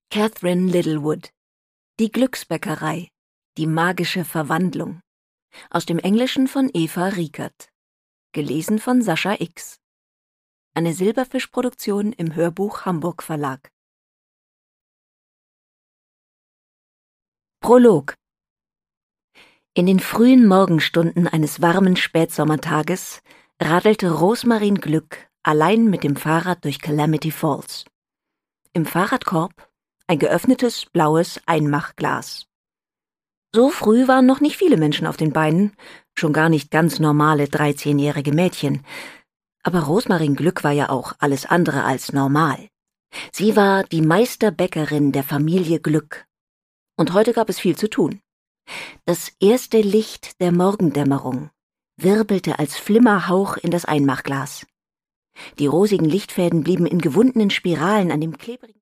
Catherine Littlewood. Die Glücksbäckerei. Die magische Verwandlung. Aus dem Englischen von Eva Riekert. Gelesen von Sascha X. Eine Silberfisch-Produktion im Hörbuch Hamburg Verlag. Prolog. In den frühen Morgenstunden eines warmen Spätsommertages radelte Rosmarin Glück allein mit dem Fahrrad durch Calamity Falls. Im Fahrradkorb ein geöffnetes, blaues Einmachglas. So früh waren noch nicht viele Menschen auf den Beinen, schon gar nicht ganz normale 13-jährige Mädchen. Aber Rosmarin Glück war ja auch alles andere als normal. Sie war die Meisterbäckerin der Familie Glück. Und heute gab es viel zu tun. Das erste Licht der Morgendämmerung wirbelte als Flimmerhauch in das Einmachglas. Die rosigen Lichtfäden blieben in gewundenen Spiralen an dem klebrigen